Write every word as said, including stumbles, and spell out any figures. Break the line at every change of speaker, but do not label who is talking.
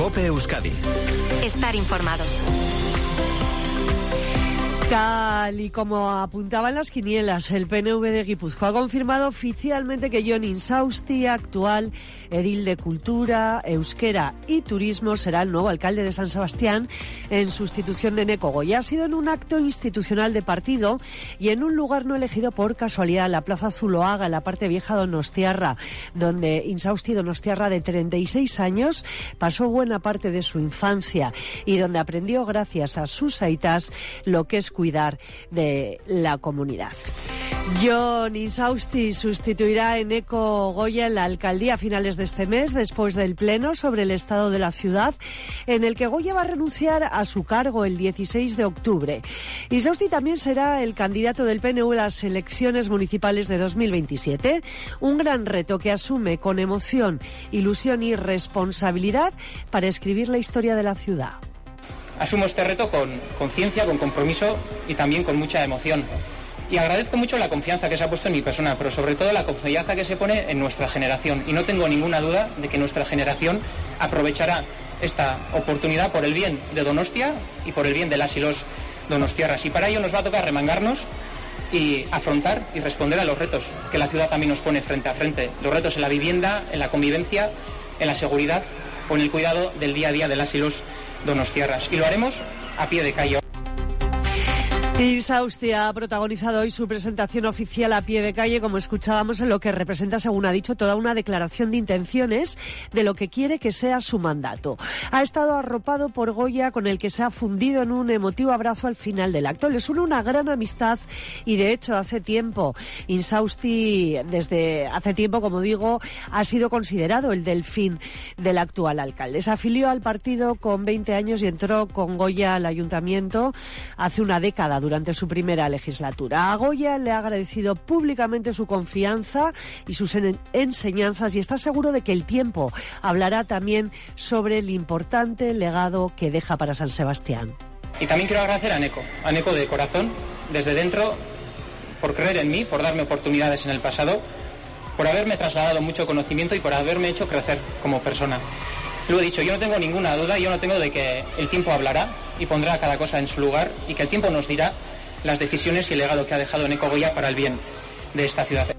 COPE Euskadi.
Estar informado.
Tal y como apuntaban las quinielas, el P N V de Guipúzcoa ha confirmado oficialmente que Jon Insausti, actual edil de Cultura, Euskera y Turismo, será el nuevo alcalde de San Sebastián en sustitución de Eneko Goya. Ha sido en un acto institucional de partido y en un lugar no elegido por casualidad, la Plaza Zuloaga, en la parte vieja donostiarra, donde Insausti donostiarra, de treinta y seis años, pasó buena parte de su infancia y donde aprendió, gracias a sus aitas, lo que es cuidar de la comunidad. Jon Insausti sustituirá a Eneko Goya en la alcaldía a finales de este mes, después del pleno sobre el estado de la ciudad, en el que Goya va a renunciar a su cargo el dieciséis de octubre. Insausti también será el candidato del P N V a las elecciones municipales de dos mil veintisiete, un gran reto que asume con emoción, ilusión y responsabilidad para escribir la historia de la ciudad.
Asumo este reto con conciencia, con compromiso y también con mucha emoción. Y agradezco mucho la confianza que se ha puesto en mi persona, pero sobre todo la confianza que se pone en nuestra generación. Y no tengo ninguna duda de que nuestra generación aprovechará esta oportunidad por el bien de Donostia y por el bien de las y los donostiarras. Y para ello nos va a tocar remangarnos y afrontar y responder a los retos que la ciudad también nos pone frente a frente. Los retos en la vivienda, en la convivencia, en la seguridad o en el cuidado del día a día de las y los donostiarras. Y lo haremos a pie de calle.
Insausti ha protagonizado hoy su presentación oficial a pie de calle, como escuchábamos, en lo que representa, según ha dicho, toda una declaración de intenciones de lo que quiere que sea su mandato. Ha estado arropado por Goya, con el que se ha fundido en un emotivo abrazo al final del acto. Les une una gran amistad y, de hecho, hace tiempo, Insausti, desde hace tiempo, como digo, ha sido considerado el delfín del actual alcalde. Se afilió al partido con veinte años y entró con Goya al ayuntamiento hace una década, durante su primera legislatura. A Goya le ha agradecido públicamente su confianza y sus en- enseñanzas y está seguro de que el tiempo hablará también sobre el importante legado que deja para San Sebastián.
Y también quiero agradecer a Eneko, a Eneko de corazón, desde dentro, por creer en mí, por darme oportunidades en el pasado, por haberme trasladado mucho conocimiento y por haberme hecho crecer como persona. Lo he dicho, yo no tengo ninguna duda, yo no tengo de que el tiempo hablará y pondrá cada cosa en su lugar y que el tiempo nos dirá las decisiones y el legado que ha dejado Eneko Goya para el bien de esta ciudad.